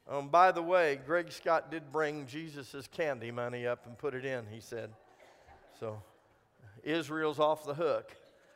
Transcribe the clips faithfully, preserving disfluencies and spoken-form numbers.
Um, by the way, Greg Scott did bring Jesus' candy money up and put it in, he said. So Israel's off the hook.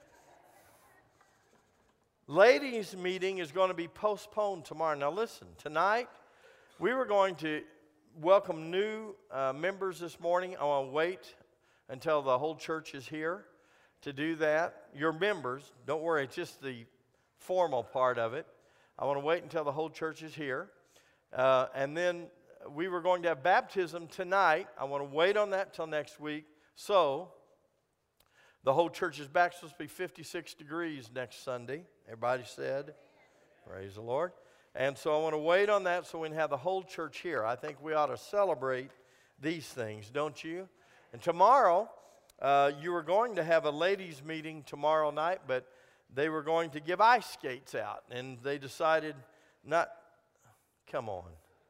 Ladies' meeting is going to be postponed tomorrow. Now listen, tonight we were going to welcome new uh, members this morning. I want to wait until the whole church is here to do that. Your members, don't worry, it's just the formal part of it. I want to wait until the whole church is here. Uh, and then we were going to have baptism tonight. I want to wait on that till next week. So the whole church is back. It's supposed to be fifty-six degrees next Sunday. Everybody said, praise the Lord. And so I want to wait on that so we can have the whole church here. I think we ought to celebrate these things, don't you? And tomorrow, uh, you were going to have a ladies' meeting tomorrow night, but they were going to give ice skates out. And they decided not, come on.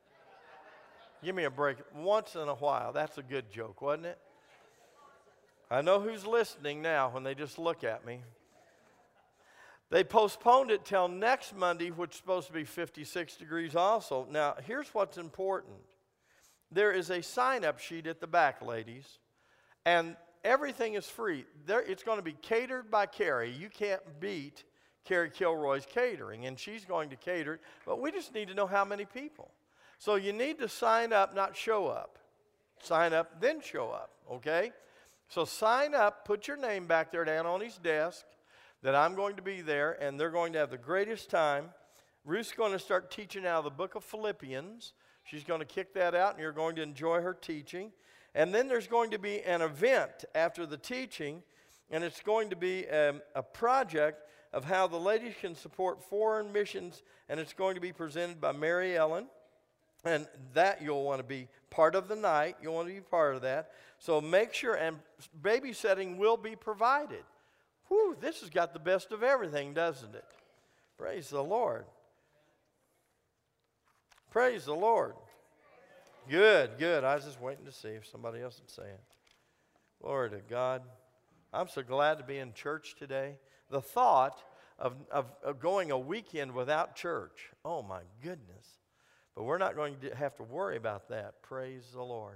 Give me a break. Once in a while. That's a good joke, wasn't it? I know who's listening now when they just look at me. They postponed it till next Monday, which is supposed to be fifty-six degrees also. Now, here's what's important. There is a sign-up sheet at the back, ladies, and everything is free. There, it's going to be catered by Carrie. You can't beat Carrie Kilroy's catering, and she's going to cater it, but we just need to know how many people. So you need to sign up, not show up. Sign up, then show up, okay? So sign up, put your name back there down on his desk, that I'm going to be there, and they're going to have the greatest time. Ruth's going to start teaching out of the book of Philippians. She's going to kick that out, and you're going to enjoy her teaching. And then there's going to be an event after the teaching, and it's going to be um, a project of how the ladies can support foreign missions, and it's going to be presented by Mary Ellen. And that you'll want to be part of the night. You'll want to be part of that. So make sure, and babysitting will be provided. Whew, this has got the best of everything, doesn't it? Praise the Lord. Praise the Lord. Good, good. I was just waiting to see if somebody else would say it. Glory to God. I'm so glad to be in church today. The thought of, of, of going a weekend without church, oh my goodness. But we're not going to have to worry about that. Praise the Lord.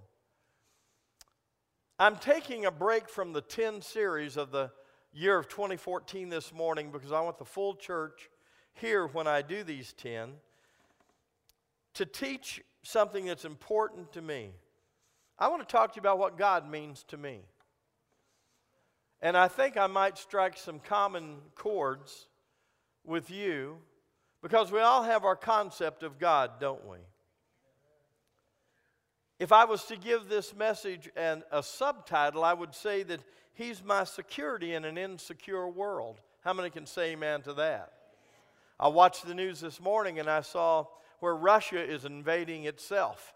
I'm taking a break from the ten series of the year of twenty fourteen this morning because I want the full church here when I do these ten to teach something that's important to me. I want to talk to you about what God means to me. And I think I might strike some common chords with you because we all have our concept of God, don't we? If I was to give this message and a subtitle, I would say that He's my security in an insecure world. How many can say amen to that? I watched the news this morning and I saw where Russia is invading itself.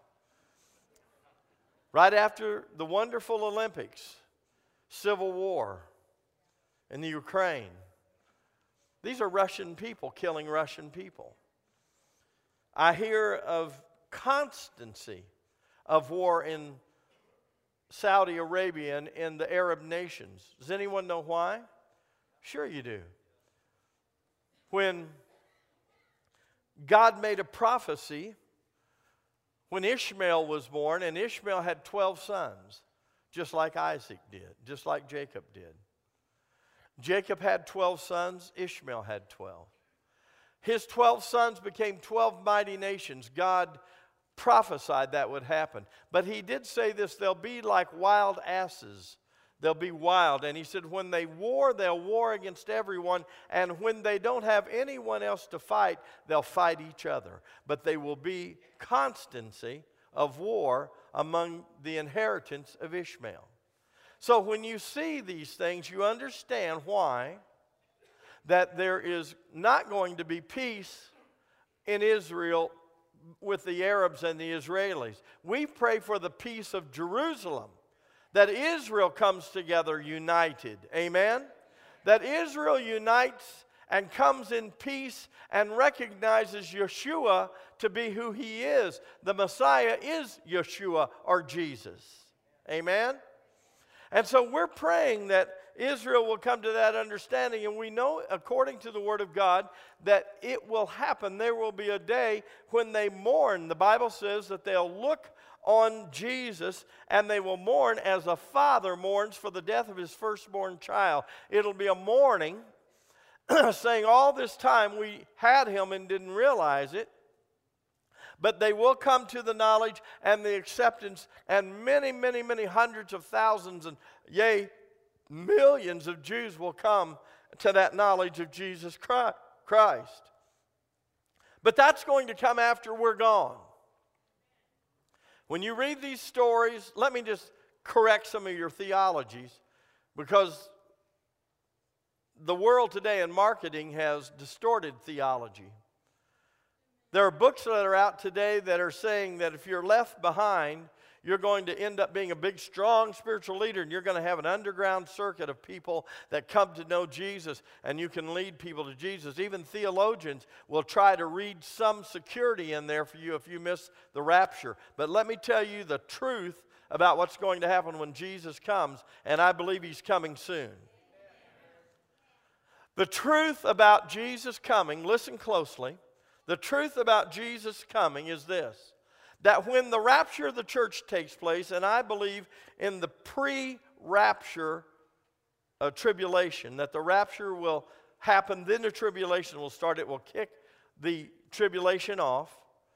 Right after the wonderful Olympics, civil war in the Ukraine. These are Russian people killing Russian people. I hear of constancy of war in Saudi Arabia and in the Arab nations. Does anyone know why? Sure you do. When God made a prophecy, when Ishmael was born, and Ishmael had twelve sons, just like Isaac did, just like Jacob did. Jacob had twelve sons, Ishmael had twelve. His twelve sons became twelve mighty nations. God prophesied that would happen. But he did say this, they'll be like wild asses. They'll be wild. And he said when they war, they'll war against everyone. And when they don't have anyone else to fight, they'll fight each other. But they will be constancy of war among the inheritance of Ishmael. So when you see these things, you understand why that there is not going to be peace in Israel with the Arabs and the Israelis. We pray for the peace of Jerusalem, that Israel comes together united. Amen? That Israel unites and comes in peace and recognizes Yeshua to be who He is. The Messiah is Yeshua or Jesus. Amen? And so we're praying that Israel will come to that understanding. And we know, according to the Word of God, that it will happen. There will be a day when they mourn. The Bible says that they'll look on Jesus and they will mourn as a father mourns for the death of his firstborn child. It'll be a mourning saying all this time we had him and didn't realize it. But they will come to the knowledge and the acceptance, and many, many, many hundreds of thousands and yea, millions of Jews will come to that knowledge of Jesus Christ. But that's going to come after we're gone. When you read these stories, let me just correct some of your theologies, because the world today in marketing has distorted theology. There are books that are out today that are saying that if you're left behind, you're going to end up being a big, strong spiritual leader, and you're going to have an underground circuit of people that come to know Jesus, and you can lead people to Jesus. Even theologians will try to read some security in there for you if you miss the rapture. But let me tell you the truth about what's going to happen when Jesus comes, and I believe he's coming soon. The truth about Jesus coming, listen closely, the truth about Jesus coming is this, that when the rapture of the church takes place, and I believe in the pre-rapture uh, tribulation, that the rapture will happen, then the tribulation will start. It will kick the tribulation off.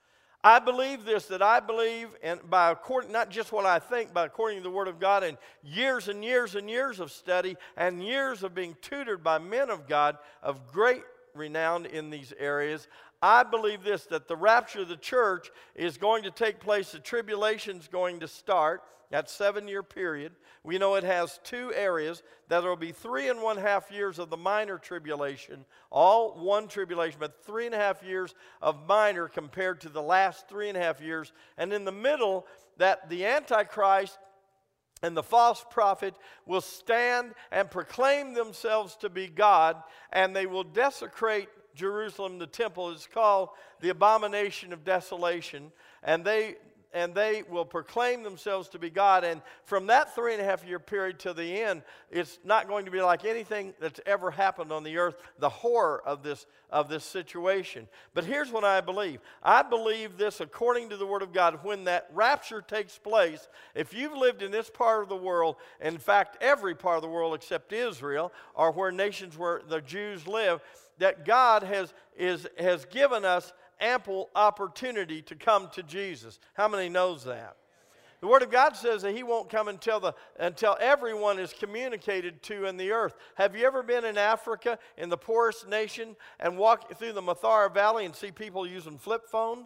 I believe this, that I believe, and by according, not just what I think, but according to the Word of God, and years and years and years of study, and years of being tutored by men of God of great renown in these areas, I believe this, that the rapture of the church is going to take place. The tribulation is going to start. That seven-year period. We know it has two areas. That there will be three and one half years of the minor tribulation, all one tribulation, but three and a half years of minor compared to the last three and a half years. And in the middle, that the Antichrist and the false prophet will stand and proclaim themselves to be God, and they will desecrate Jerusalem. The temple is called the abomination of desolation, and they and they will proclaim themselves to be God. And from that three and a half year period to the end, it's not going to be like anything that's ever happened on the earth, the horror of this, of this situation. But here's what I believe. I believe this according to the Word of God. When that rapture takes place, if you've lived in this part of the world, in fact, every part of the world except Israel, or where nations where the Jews live, that God has, is, has given us ample opportunity to come to Jesus. How many knows that? The Word of God says that he won't come until, the, until everyone is communicated to in the earth. Have you ever been in Africa, in the poorest nation, and walk through the Mathara Valley and see people using flip phones?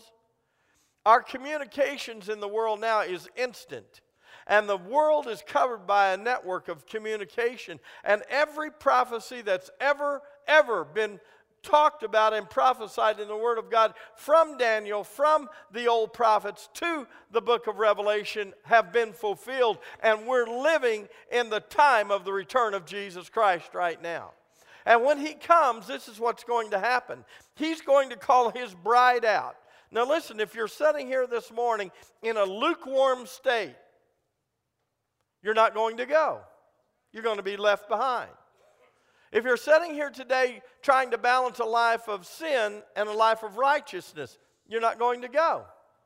Our communications in the world now is instant. And the world is covered by a network of communication. And every prophecy that's ever, ever been talked about and prophesied in the Word of God, from Daniel, from the old prophets to the book of Revelation, have been fulfilled. And we're living in the time of the return of Jesus Christ right now. And when he comes, this is what's going to happen. He's going to call his bride out. Now listen, if you're sitting here this morning in a lukewarm state, you're not going to go. You're going to be left behind. If you're sitting here today trying to balance a life of sin and a life of righteousness, you're not going to go.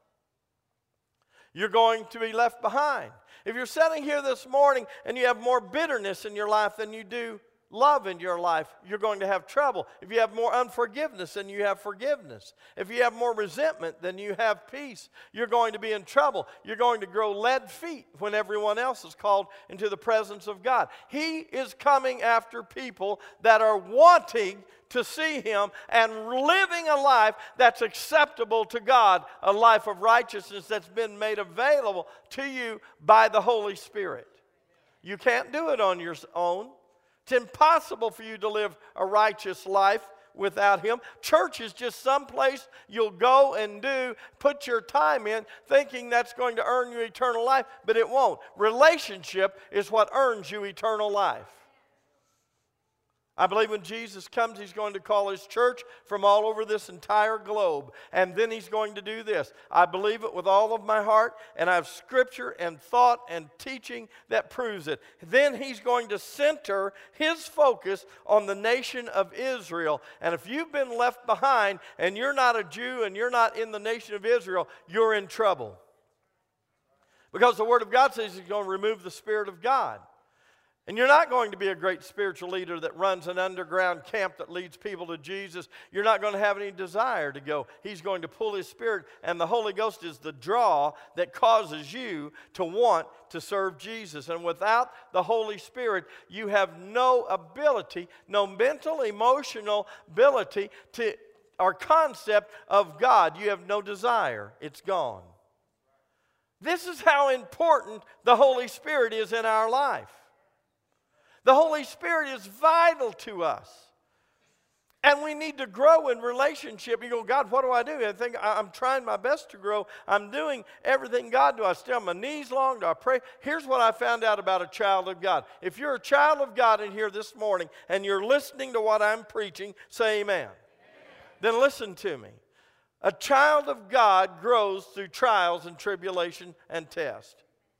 You're going to be left behind. If you're sitting here this morning and you have more bitterness in your life than you do love in your life, you're going to have trouble. If you have more unforgiveness than you have forgiveness, if you have more resentment than you have peace, you're going to be in trouble. You're going to grow lead feet when everyone else is called into the presence of God. He is coming after people that are wanting to see him and living a life that's acceptable to God, a life of righteousness that's been made available to you by the Holy Spirit. You can't do it on your own. It's impossible for you to live a righteous life without him. Church is just some place you'll go and do, put your time in, thinking that's going to earn you eternal life, but it won't. Relationship is what earns you eternal life. I believe when Jesus comes, he's going to call his church from all over this entire globe. And then he's going to do this. I believe it with all of my heart, and I have scripture and thought and teaching that proves it. Then he's going to center his focus on the nation of Israel. And if you've been left behind and you're not a Jew and you're not in the nation of Israel, you're in trouble. Because the Word of God says he's going to remove the Spirit of God. And you're not going to be a great spiritual leader that runs an underground camp that leads people to Jesus. You're not going to have any desire to go. He's going to pull his Spirit, and the Holy Ghost is the draw that causes you to want to serve Jesus. And without the Holy Spirit, you have no ability, no mental, emotional ability to, or concept of God. You have no desire. It's gone. This is how important the Holy Spirit is in our life. The Holy Spirit is vital to us. And we need to grow in relationship. You go, God, what do I do? I think I'm trying my best to grow. I'm doing everything God. Do I stay on my knees long? Do I pray? Here's what I found out about a child of God. If you're a child of God in here this morning and you're listening to what I'm preaching, say amen. Amen. Then listen to me. A child of God grows through trials and tribulation and test.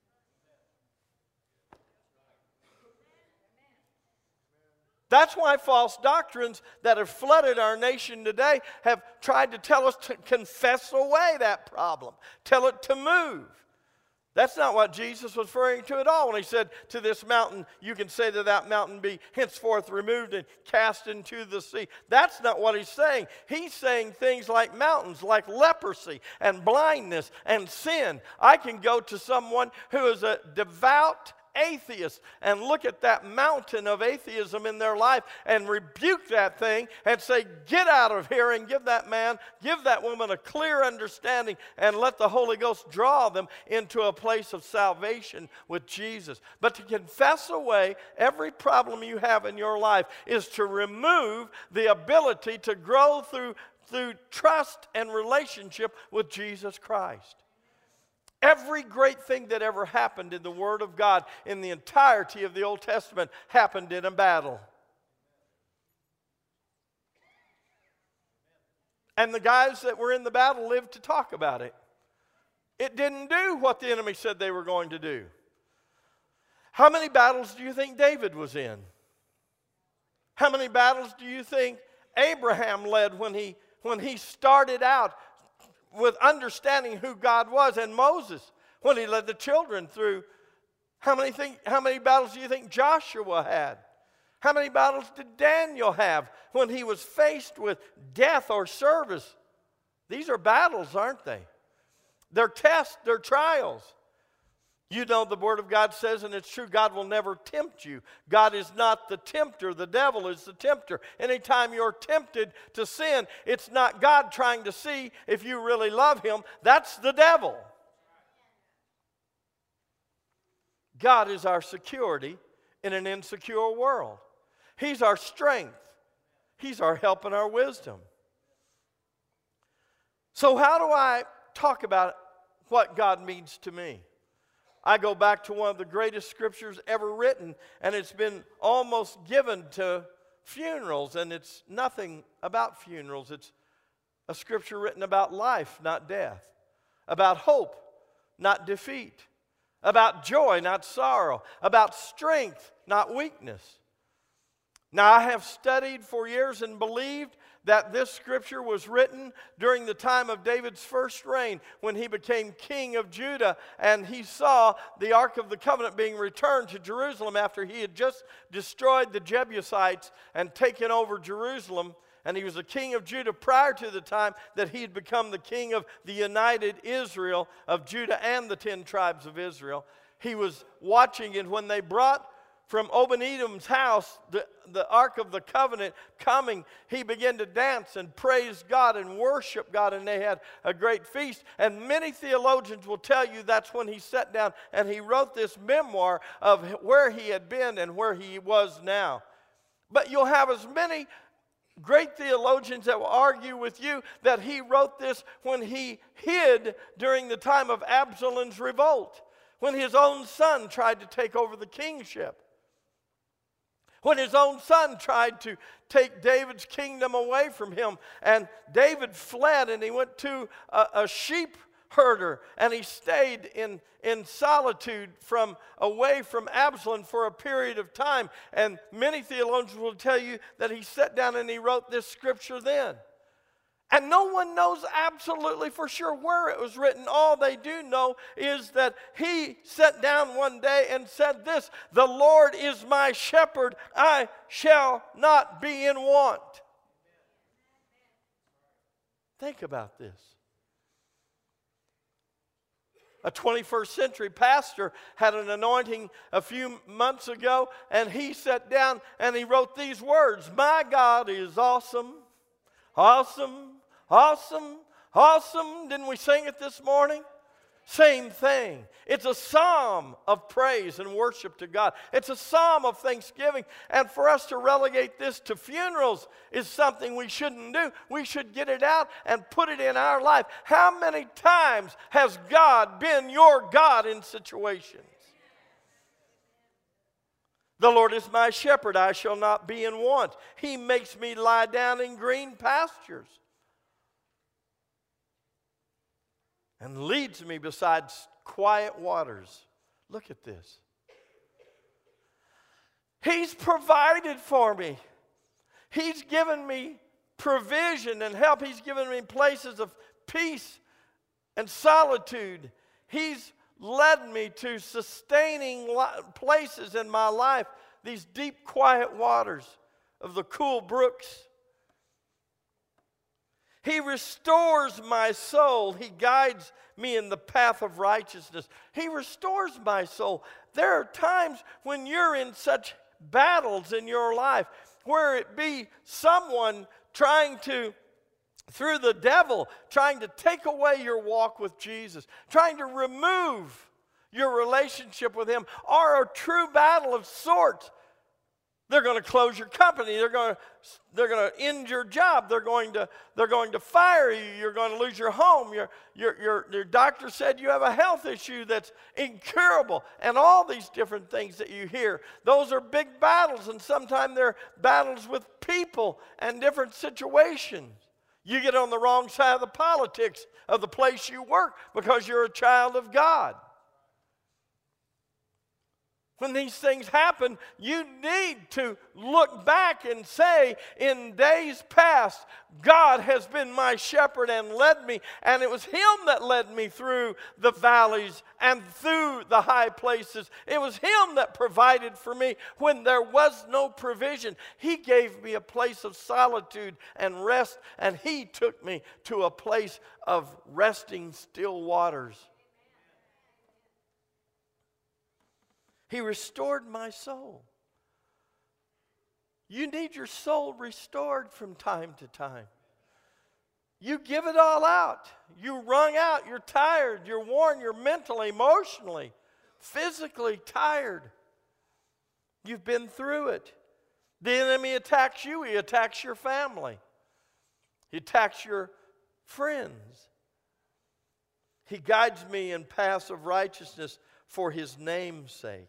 That's why false doctrines that have flooded our nation today have tried to tell us to confess away that problem. Tell it to move. That's not what Jesus was referring to at all when he said to this mountain, you can say to that mountain, be henceforth removed and cast into the sea. That's not what he's saying. He's saying things like mountains, like leprosy and blindness and sin. I can go to someone who is a devout atheists and look at that mountain of atheism in their life and rebuke that thing and say, get out of here, and give that man, give that woman a clear understanding and let the Holy Ghost draw them into a place of salvation with Jesus. But to confess away every problem you have in your life is to remove the ability to grow through, through trust and relationship with Jesus Christ. Every great thing that ever happened in the Word of God in the entirety of the Old Testament happened in a battle. And the guys that were in the battle lived to talk about it. It didn't do what the enemy said they were going to do. How many battles do you think David was in? How many battles do you think Abraham led when he, when he started out with understanding who God was? And Moses, when he led the children through, how many think, how many battles do you think Joshua had? How many battles did Daniel have when he was faced with death or service? These are battles, aren't they? They're tests, they're trials. You know the Word of God says, and it's true, God will never tempt you. God is not the tempter. The devil is the tempter. Anytime you're tempted to sin, it's not God trying to see if you really love Him. That's the devil. God is our security in an insecure world. He's our strength. He's our help and our wisdom. So how do I talk about what God means to me? I go back to one of the greatest scriptures ever written, and it's been almost given to funerals, and it's nothing about funerals. It's a scripture written about life, not death, about hope, not defeat, about joy, not sorrow, about strength, not weakness. Now, I have studied for years and believed that this scripture was written during the time of David's first reign when he became king of Judah, and he saw the Ark of the Covenant being returned to Jerusalem after he had just destroyed the Jebusites and taken over Jerusalem. And he was the king of Judah prior to the time that he had become the king of the united Israel of Judah and the ten tribes of Israel. He was watching it when they brought from Obed-Edom's house, the, the Ark of the Covenant coming, he began to dance and praise God and worship God, and they had a great feast. And many theologians will tell you that's when he sat down and he wrote this memoir of where he had been and where he was now. But you'll have as many great theologians that will argue with you that he wrote this when he hid during the time of Absalom's revolt, when his own son tried to take over the kingship. When his own son tried to take David's kingdom away from him, and David fled and he went to a, a sheep herder, and he stayed in, in solitude from away from Absalom for a period of time. And many theologians will tell you that he sat down and he wrote this scripture then. And no one knows absolutely for sure where it was written. All they do know is that he sat down one day and said this: "The Lord is my shepherd, I shall not be in want." Think about this. A twenty-first century pastor had an anointing a few months ago, and he sat down and he wrote these words: "My God is awesome, awesome, awesome, awesome." Didn't we sing it this morning? Same thing. It's a psalm of praise and worship to God. It's a psalm of thanksgiving. And for us to relegate this to funerals is something we shouldn't do. We should get it out and put it in our life. How many times has God been your God in situations? "The Lord is my shepherd, I shall not be in want. He makes me lie down in green pastures and leads me beside quiet waters." Look at this. He's provided for me. He's given me provision and help. He's given me places of peace and solitude. He's led me to sustaining places in my life, these deep, quiet waters of the cool brooks. He restores my soul. He guides me in the path of righteousness. He restores my soul. There are times when you're in such battles in your life, where it be someone trying to, through the devil, trying to take away your walk with Jesus, trying to remove your relationship with Him, or a true battle of sorts. They're going to close your company. They're going to, they're going to end your job. They're going to, they're going to fire you. You're going to lose your home. Your, your, your, your doctor said you have a health issue that's incurable. And all these different things that you hear. Those are big battles, and sometimes they're battles with people and different situations. You get on the wrong side of the politics of the place you work because you're a child of God. When these things happen, you need to look back and say, in days past, God has been my shepherd and led me, and it was Him that led me through the valleys and through the high places. It was Him that provided for me when there was no provision. He gave me a place of solitude and rest, and He took me to a place of resting still waters. He restored my soul. You need your soul restored from time to time. You give it all out. You wrung out. You're tired. You're worn. You're mentally, emotionally, physically tired. You've been through it. The enemy attacks you. He attacks your family. He attacks your friends. He guides me in paths of righteousness for His name's sake.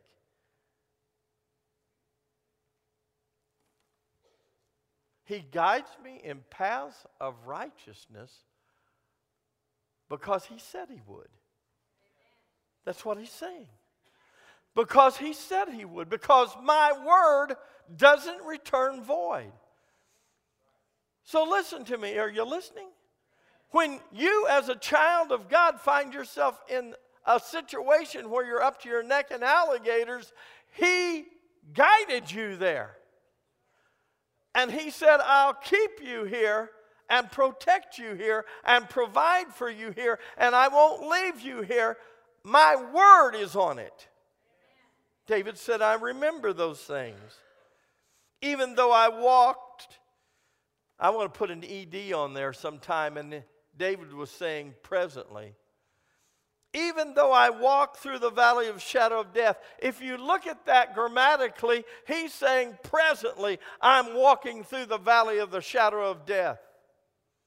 He guides me in paths of righteousness because He said He would. That's what He's saying. Because He said He would. Because my word doesn't return void. So listen to me. Are you listening? When you as a child of God find yourself in a situation where you're up to your neck in alligators, He guided you there. And He said, I'll keep you here and protect you here and provide for you here, and I won't leave you here. My word is on it. David said, I remember those things. Even though I walked, I want to put an E D on there sometime, and David was saying presently. Even though I walk through the valley of shadow of death, if you look at that grammatically, he's saying presently, I'm walking through the valley of the shadow of death.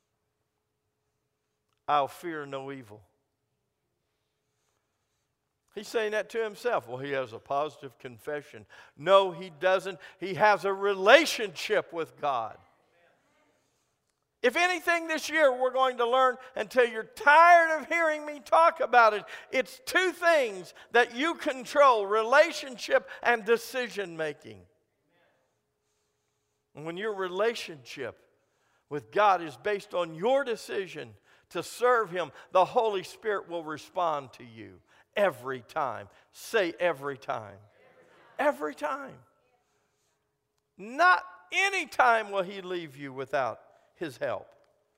I'll fear no evil. He's saying that to himself. Well, he has a positive confession. No, he doesn't. He has a relationship with God. If anything this year we're going to learn, until you're tired of hearing me talk about it, it's two things that you control: relationship and decision making. And when your relationship with God is based on your decision to serve Him, the Holy Spirit will respond to you every time. Say every time. Every time. Not any time will He leave you without His help.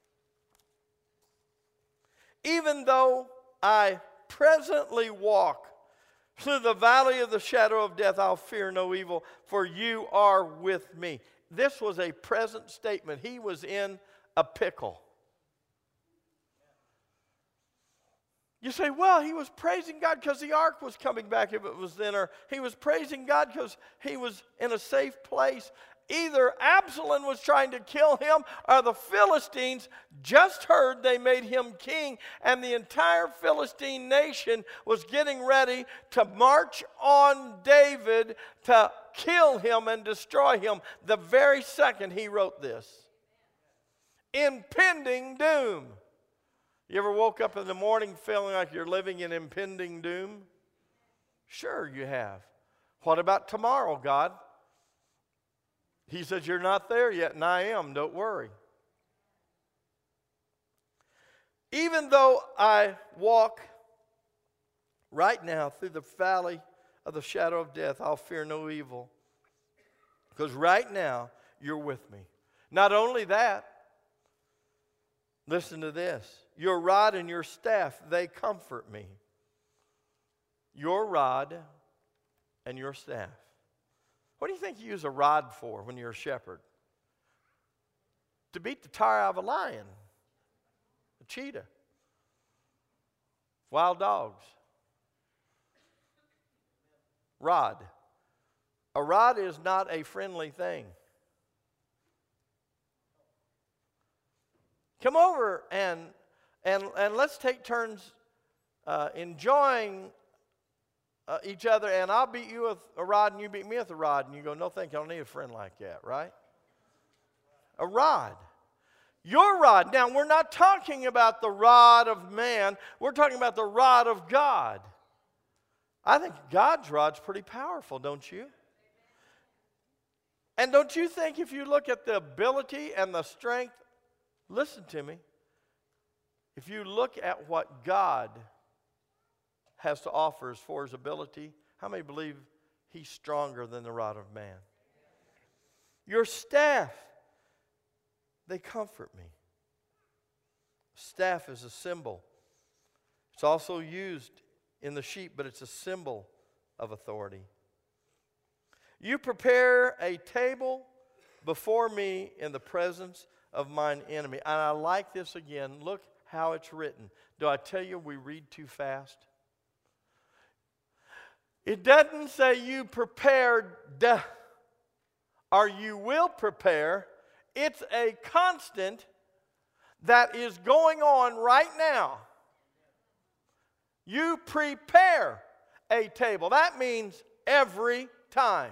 Even though I presently walk through the valley of the shadow of death, I'll fear no evil, for you are with me. This was a present statement. He was in a pickle. You say, well, he was praising God because the ark was coming back if it was then, or he was praising God because he was in a safe place. Either Absalom was trying to kill him, or the Philistines just heard they made him king, and the entire Philistine nation was getting ready to march on David to kill him and destroy him the very second he wrote this. Impending doom. You ever woke up in the morning feeling like you're living in impending doom? Sure you have. What about tomorrow, God? He says, you're not there yet, and I am. Don't worry. Even though I walk right now through the valley of the shadow of death, I'll fear no evil. Because right now, you're with me. Not only that, listen to this. Your rod and your staff, they comfort me. Your rod and your staff. What do you think you use a rod for when you're a shepherd? To beat the tar out of a lion, a cheetah, wild dogs. Rod. A rod is not a friendly thing. Come over and and and let's take turns uh, enjoying uh, each other. And I'll beat you with a rod, and you beat me with a rod. And you go, no, thank you. I don't need a friend like that, right? A rod. Your rod. Now, we're not talking about the rod of man. We're talking about the rod of God. I think God's rod's pretty powerful, don't you? And don't you think if you look at the ability and the strength, listen to me, if you look at what God has to offer as far as ability, how many believe He's stronger than the rod of man? Your staff, they comfort me. Staff is a symbol. It's also used in the sheep, but it's a symbol of authority. You prepare a table before me in the presence of mine enemy. And I like this again. Look how it's written. Do I tell you we read too fast? It doesn't say you prepared or you will prepare. It's a constant that is going on right now. You prepare a table. That means every time.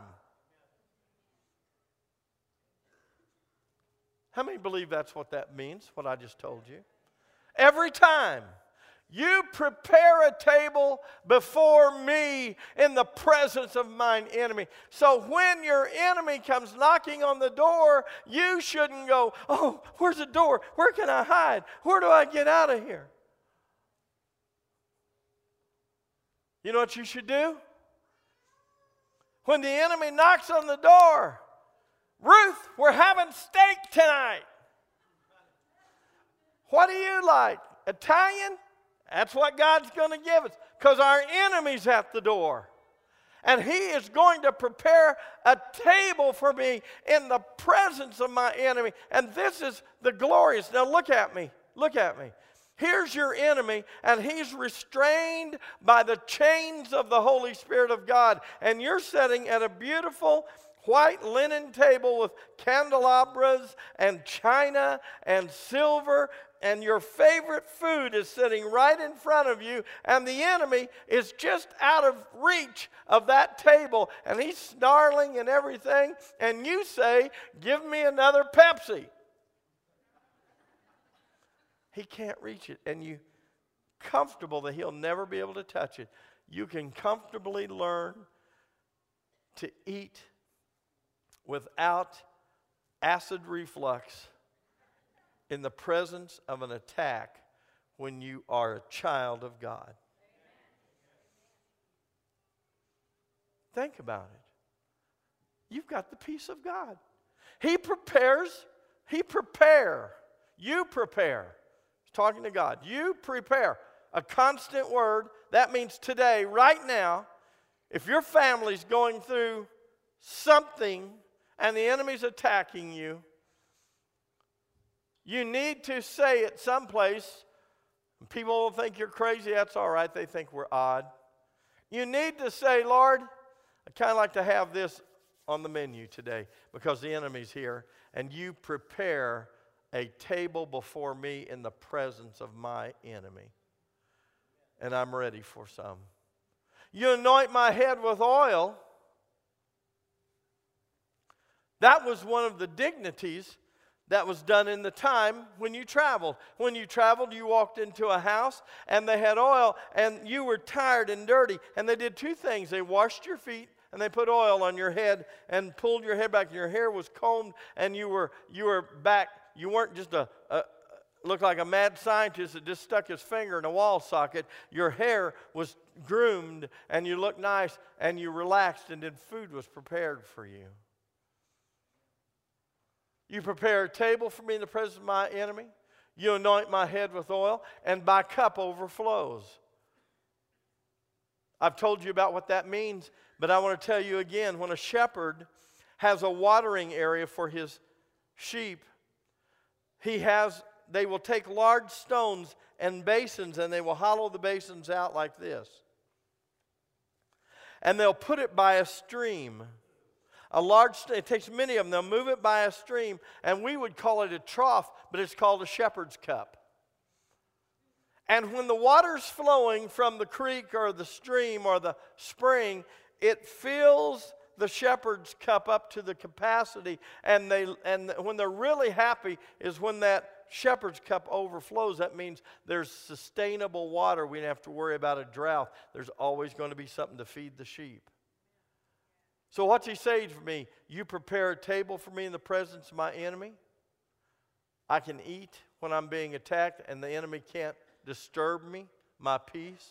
How many believe that's what that means, what I just told you? Every time. You prepare a table before me in the presence of mine enemy. So when your enemy comes knocking on the door, you shouldn't go, oh, where's the door? Where can I hide? Where do I get out of here? You know what you should do? When the enemy knocks on the door, Ruth, we're having steak tonight. What do you like? Italian? That's what God's going to give us, because our enemy's at the door. And He is going to prepare a table for me in the presence of my enemy. And this is the glorious. Now look at me. Look at me. Here's your enemy, and he's restrained by the chains of the Holy Spirit of God. And you're sitting at a beautiful white linen table with candelabras and china and silver and your favorite food is sitting right in front of you, and the enemy is just out of reach of that table, and he's snarling and everything, and you say, "Give me another Pepsi." He can't reach it, and you comfortable that he'll never be able to touch it. You can comfortably learn to eat without acid reflux in the presence of an attack when you are a child of God. Think about it. You've got the peace of God. He prepares, he prepare, you prepare. He's talking to God. You prepare. A constant word. That means today, right now, if your family's going through something and the enemy's attacking you, you need to say it someplace. People will think you're crazy. That's all right. They think we're odd. You need to say, "Lord, I'd kind of like to have this on the menu today because the enemy's here. And you prepare a table before me in the presence of my enemy. And I'm ready for some. You anoint my head with oil." That was one of the dignities that was done in the time when you traveled. When you traveled, you walked into a house and they had oil and you were tired and dirty. And they did two things. They washed your feet and they put oil on your head and pulled your head back. And your hair was combed and you were you were back. You weren't just a, a looked like a mad scientist that just stuck his finger in a wall socket. Your hair was groomed and you looked nice and you relaxed, and then food was prepared for you. You prepare a table for me in the presence of my enemy. You anoint my head with oil, and my cup overflows. I've told you about what that means, but I want to tell you again. When a shepherd has a watering area for his sheep, he has, they will take large stones and basins, and they will hollow the basins out like this. And they'll put it by a stream. A large, it takes many of them. They'll move it by a stream, and we would call it a trough, but it's called a shepherd's cup. And when the water's flowing from the creek or the stream or the spring, it fills the shepherd's cup up to the capacity. And they, and when they're really happy is when that shepherd's cup overflows. That means there's sustainable water. We don't have to worry about a drought. There's always going to be something to feed the sheep. So what's he saying for me? You prepare a table for me in the presence of my enemy. I can eat when I'm being attacked and the enemy can't disturb me, my peace.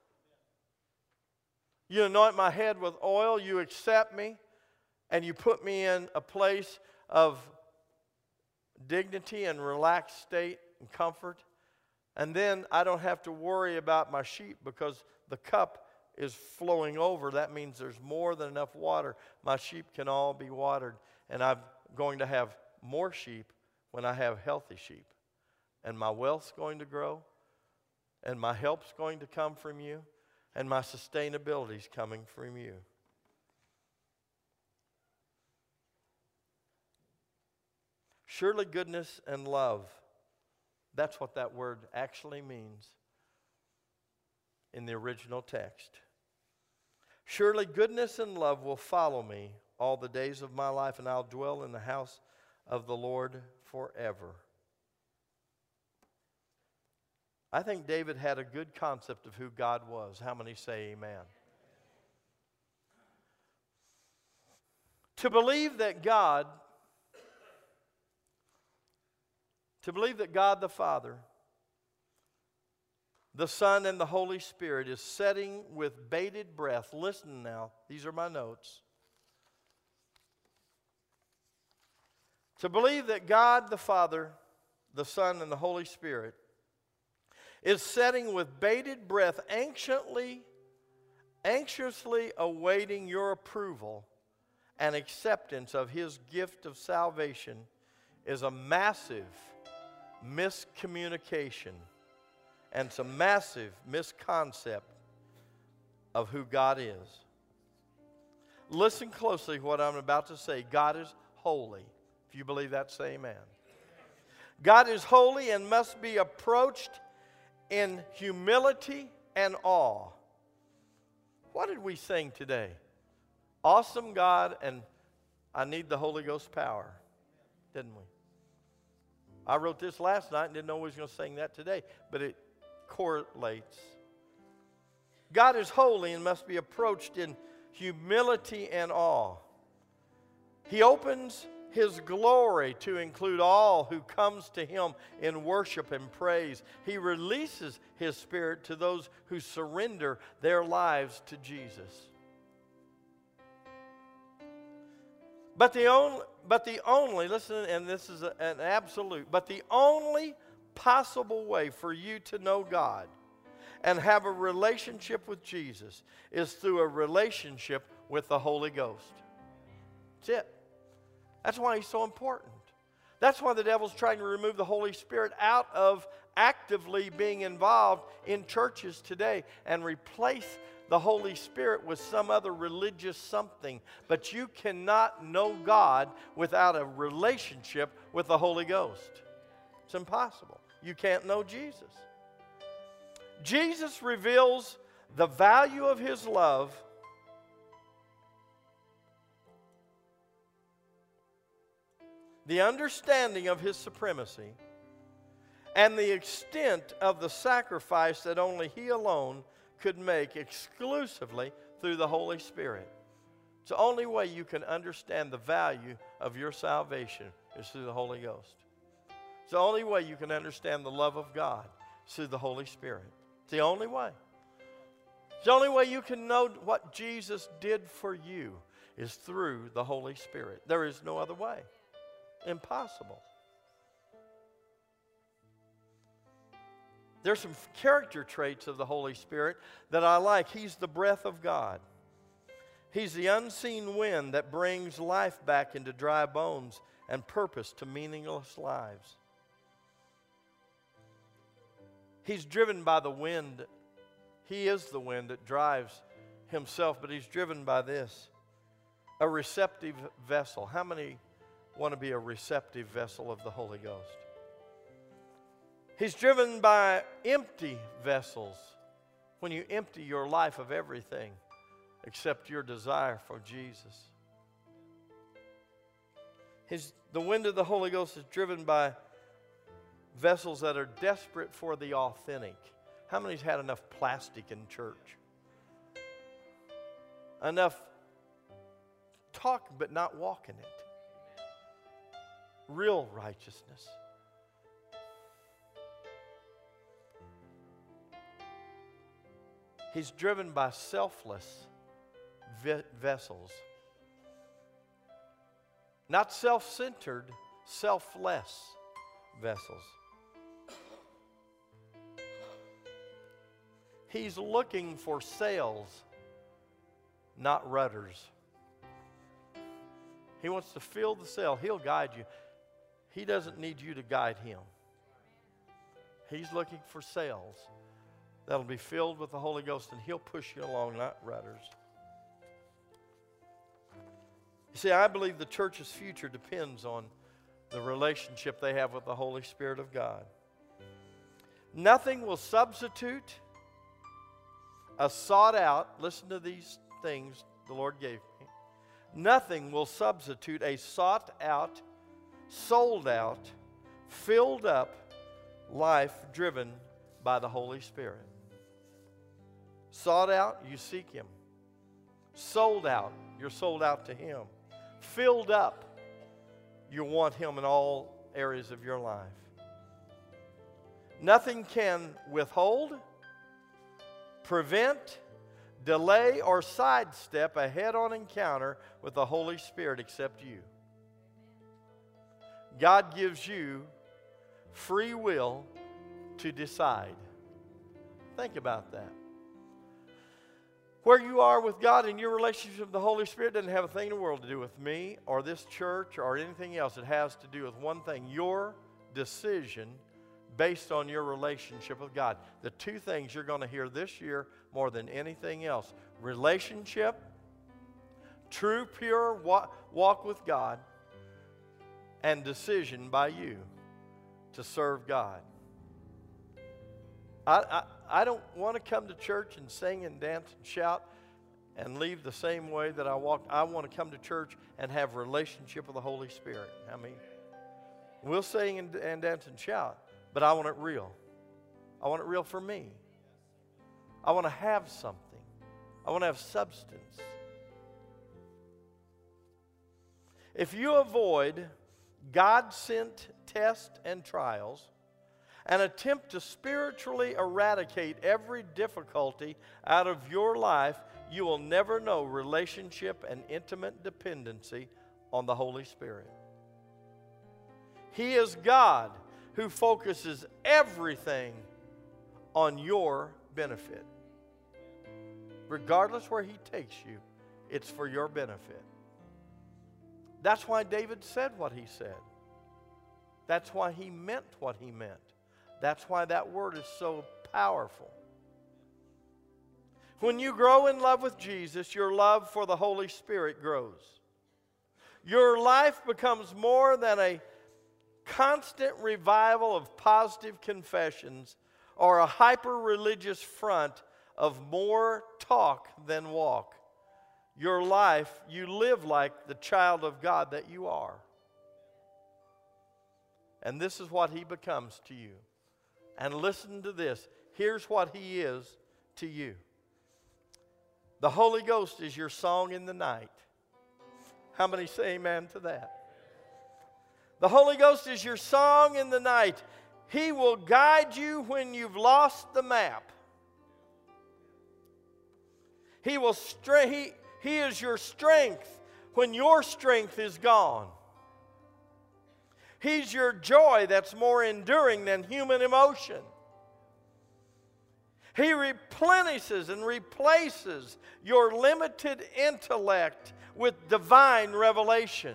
You anoint my head with oil. You accept me and you put me in a place of dignity and relaxed state and comfort. And then I don't have to worry about my sheep because the cup is flowing over. That means there's more than enough water. My sheep can all be watered. And I'm going to have more sheep when I have healthy sheep. And my wealth's going to grow. And my help's going to come from you. And my sustainability's coming from you. Surely goodness and love. That's what that word actually means in the original text. Surely goodness and love will follow me all the days of my life, and I'll dwell in the house of the Lord forever. I think David had a good concept of who God was. How many say amen? To believe that God, to believe that God the Father, the Son, and the Holy Spirit is setting with bated breath. Listen now, these are my notes. To believe that God the Father, the Son, and the Holy Spirit is setting with bated breath, anxiously, anxiously awaiting your approval and acceptance of His gift of salvation is a massive miscommunication. And it's a massive misconcept of who God is. Listen closely to what I'm about to say. God is holy. If you believe that, say amen. God is holy and must be approached in humility and awe. What did we sing today? Awesome God and I need the Holy Ghost power, didn't we? I wrote this last night and didn't know we was going to sing that today, but it correlates. God is holy and must be approached in humility and awe. He opens His glory to include all who comes to Him in worship and praise. He releases His Spirit to those who surrender their lives to Jesus. But the only, but the only, listen, and this is a, an absolute, but the only possible way for you to know God and have a relationship with Jesus is through a relationship with the Holy Ghost. That's it. That's why He's so important. That's why the devil's trying to remove the Holy Spirit out of actively being involved in churches today and replace the Holy Spirit with some other religious something. But you cannot know God without a relationship with the Holy Ghost. It's impossible. You can't know Jesus. Jesus reveals the value of His love the understanding of His supremacy, and the extent of the sacrifice that only He alone could make exclusively through the Holy Spirit. It's the only way you can understand the value of your salvation is through the Holy Ghost. It's the only way you can understand the love of God is through the Holy Spirit. It's the only way. It's the only way you can know what Jesus did for you is through the Holy Spirit. There is no other way. Impossible. There's some character traits of the Holy Spirit that I like. He's the breath of God. He's the unseen wind that brings life back into dry bones and purpose to meaningless lives. He's driven by the wind. He is the wind that drives Himself, but He's driven by this. A receptive vessel. How many want to be a receptive vessel of the Holy Ghost? He's driven by empty vessels. When you empty your life of everything except your desire for Jesus. His, the wind of the Holy Ghost is driven by vessels that are desperate for the authentic. How many's had enough plastic in church? Enough talk but not walking it. Real righteousness. He's driven by selfless ve- vessels. Not self-centered, selfless vessels. He's looking for sails, not rudders. He wants to fill the sail. He'll guide you. He doesn't need you to guide Him. He's looking for sails that'll be filled with the Holy Ghost, and He'll push you along, not rudders. You see, I believe the church's future depends on the relationship they have with the Holy Spirit of God. Nothing will substitute a sought out, listen to these things the Lord gave me. Nothing will substitute a sought out, sold out, filled up life driven by the Holy Spirit. Sought out, you seek Him. Sold out, you're sold out to Him. Filled up, you want Him in all areas of your life. Nothing can withhold, prevent, delay, or sidestep a head-on encounter with the Holy Spirit except you. God gives you free will to decide. Think about that. Where you are with God and your relationship with the Holy Spirit doesn't have a thing in the world to do with me or this church or anything else. It has to do with one thing, your decision based on your relationship with God. The two things you're going to hear this year more than anything else. Relationship, true, pure walk with God, and decision by you. to serve God. I, I, I don't want to come to church and sing and dance and shout and leave the same way that I walked. I want to come to church and have a relationship with the Holy Spirit. I mean, we'll sing and, and dance and shout, but I want it real. I want it real for me. I want to have something. I want to have substance. If you avoid God-sent tests and trials and attempt to spiritually eradicate every difficulty out of your life, you will never know relationship and intimate dependency on the Holy Spirit. He is God who focuses everything on your benefit. Regardless where He takes you, it's for your benefit. That's why David said what he said. That's why he meant what he meant. That's why that word is so powerful. When you grow in love with Jesus, your love for the Holy Spirit grows. Your life becomes more than a constant revival of positive confessions or a hyper-religious front of more talk than walk. Your life, you live like the child of God that you are. And this is what He becomes to you. And listen to this. Here's what He is to you. The Holy Ghost is your song in the night. How many say amen to that? The Holy Ghost is your song in the night. He will guide you when you've lost the map. He will stre- he, he is your strength when your strength is gone. He's your joy that's more enduring than human emotion. He replenishes and replaces your limited intellect with divine revelation.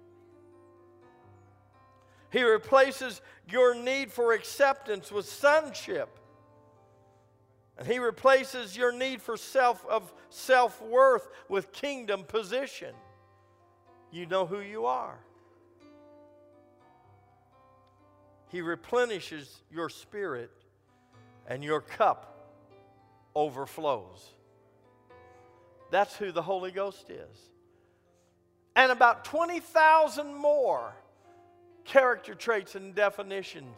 He replaces your need for acceptance with sonship. And He replaces your need for self of self-worth with kingdom position. You know who you are. He replenishes your spirit and your cup overflows. That's who the Holy Ghost is. And about twenty thousand more character traits and definitions.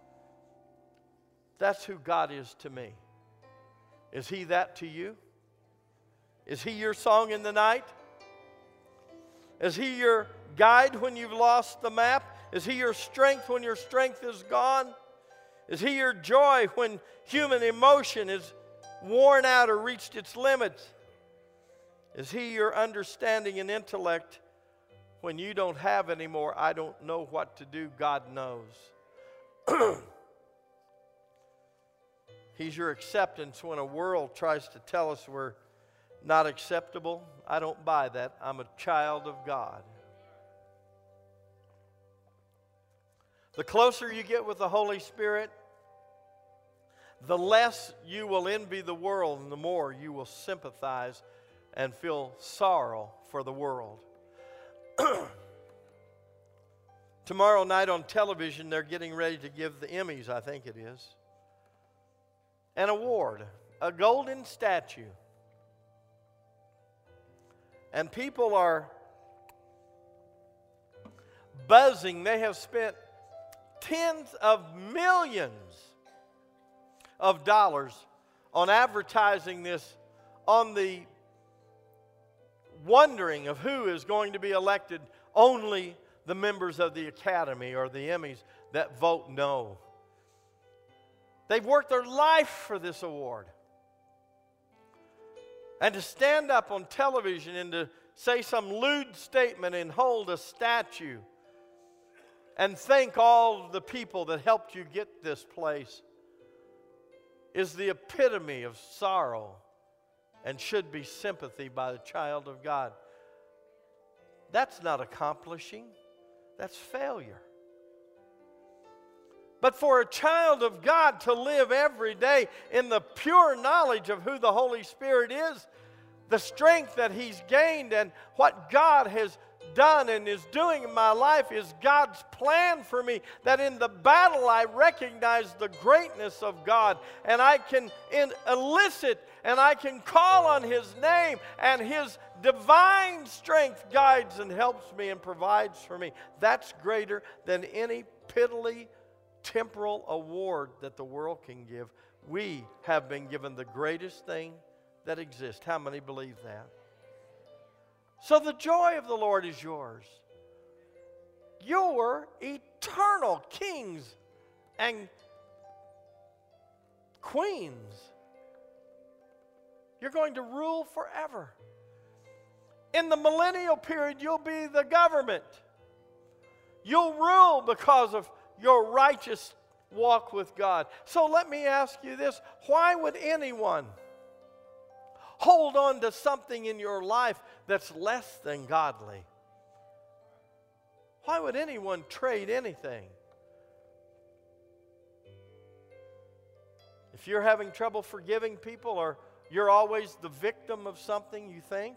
That's who God is to me. Is He that to you? Is He your song in the night? Is He your guide when you've lost the map? Is He your strength when your strength is gone? Is He your joy when human emotion is worn out or reached its limits? Is He your understanding and intellect when you don't have anymore? I don't know what to do. God knows. He's your acceptance when a world tries to tell us we're not acceptable. I don't buy that. I'm a child of God. The closer you get with the Holy Spirit, the less you will envy the world and the more you will sympathize and feel sorrow for the world. Tomorrow night on television, they're getting ready to give the Emmys, I think it is, an award, a golden statue. And people are buzzing. They have spent tens of millions of dollars on advertising this, on the wondering of who is going to be elected. Only the members of the Academy or the Emmys that vote no. They've worked their life for this award. And to stand up on television and to say some lewd statement and hold a statue and thank all the people that helped you get this place is the epitome of sorrow and should be sympathy by the child of God. That's not accomplishing. That's failure. But for a child of God to live every day in the pure knowledge of who the Holy Spirit is, the strength that He's gained and what God has done and is doing in my life is God's plan for me, that in the battle I recognize the greatness of God, and I can in, elicit and I can call on His name, and His divine strength guides and helps me and provides for me. That's greater than any piddly temporal award that the world can give. We have been given the greatest thing that exists. How many believe that? So the joy of the Lord is yours. You're eternal kings and queens. You're going to rule forever. In the millennial period, you'll be the government. You'll rule because of your righteous walk with God. So let me ask you this. Why would anyone hold on to something in your life that's less than godly? Why would anyone trade anything? If you're having trouble forgiving people, or you're always the victim of something you think,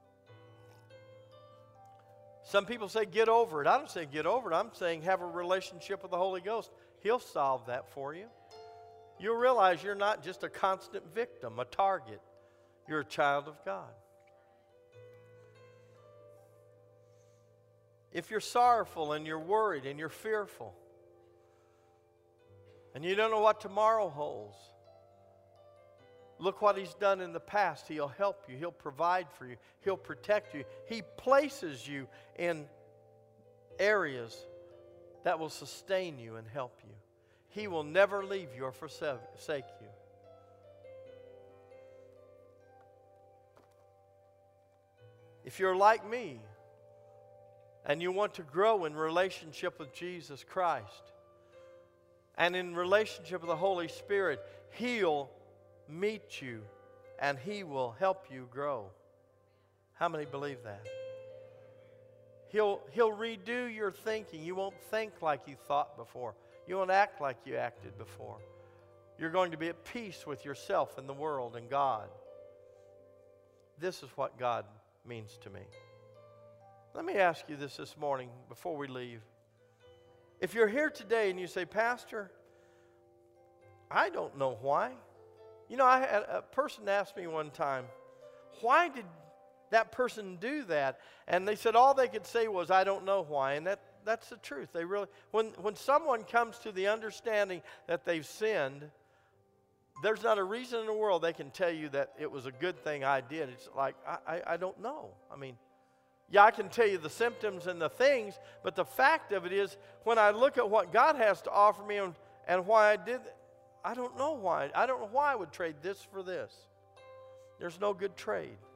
some people say get over it. I don't say get over it. I'm saying have a relationship with the Holy Ghost. He'll solve that for you. You'll realize you're not just a constant victim, a target. You're a child of God. If you're sorrowful and you're worried and you're fearful and you don't know what tomorrow holds, look what He's done in the past. He'll help you. He'll provide for you. He'll protect you. He places you in areas that will sustain you and help you. He will never leave you or forsake you. If you're like me and you want to grow in relationship with Jesus Christ and in relationship with the Holy Spirit, He'll meet you and He will help you grow. How many believe that? He'll, he'll redo your thinking. You won't think like you thought before. You won't act like you acted before. You're going to be at peace with yourself and the world and God. This is what God means to me. Let me ask you this this morning before we leave. If you're here today and you say, Pastor, I don't know why. You know, I had a person ask me one time, why did that person do that? And they said all they could say was, I don't know why. And that, that's the truth. They really, when, when someone comes to the understanding that they've sinned, there's not a reason in the world they can tell you that it was a good thing I did. It's like, I, I, I don't know. I mean, yeah, I can tell you the symptoms and the things, but the fact of it is, when I look at what God has to offer me and, and why I did, I don't know why. I don't know why I would trade this for this. There's no good trade.